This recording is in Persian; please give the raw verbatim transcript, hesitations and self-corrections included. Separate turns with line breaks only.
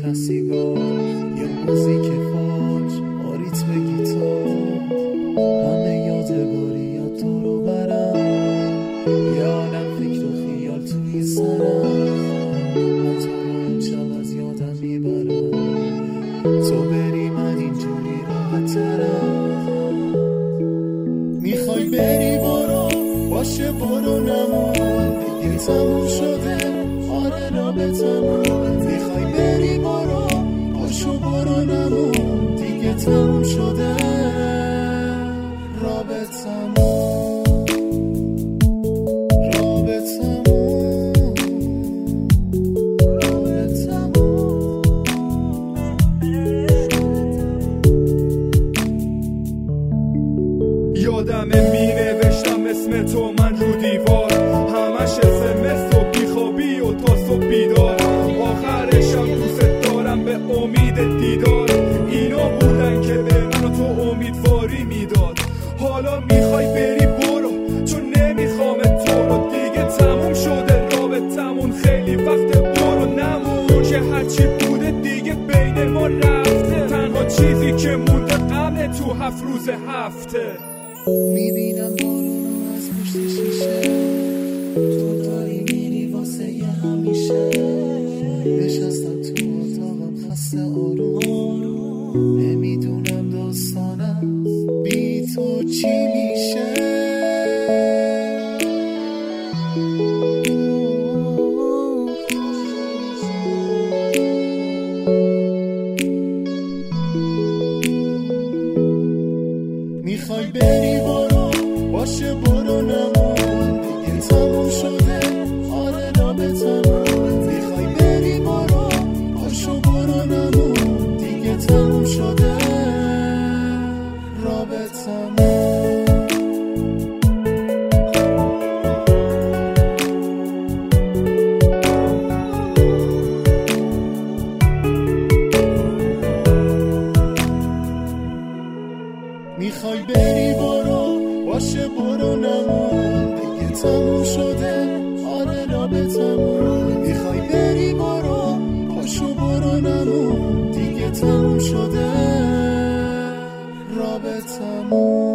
نه سیگار، یه موزیک فاج با ریتم گیتار، همه یادگاری یاد تو رو برم، یه عالم فکر و خیال توی سرم، من تو رو امشب از یادم میبرم، تو بری من اینجوری راحت ترم. میخوای بری برو، باشه برو نمون، دیگه تموم شده آره رابطمون. میخوای بری برو، باشو برو نمون، دیگه تموم شده رابطمون.
یادمه می نوشتم اسم تو من رو دیوار، همش اسمس و بیخوابی و تا صبح بیدار، آخرشم دوست دارم به امید دیدار، اینا بودن که به من و تو امیدواری میداد. حالا میخوای بری برو، چون نمیخوام تو رو، دیگه تموم شده رابطمون، خیلی وقت برو نمون، که هرچی بوده دیگه بین ما رفته، تنها چیزی که مونده غمه تو هفت روز هفته.
میبینم بارونو از پشت شیشه، تو داری میری واسه یه همیشه، نشستم تو اتاقم خسته آروم، نمیدونم داستانم بی تو چی میشه. میخوای بری برو، باشه برو نمون، دیگه تموم شده آره رابطمون. میخوای بری برو، باشو برو نمون، دیگه تموم شده رابطمون. میخوای بری برو، باشه برو نمون، دیگه تموم شده آره رابطمون. میخوای بری برو، باشو برو نمون، دیگه تموم شده رابطمون.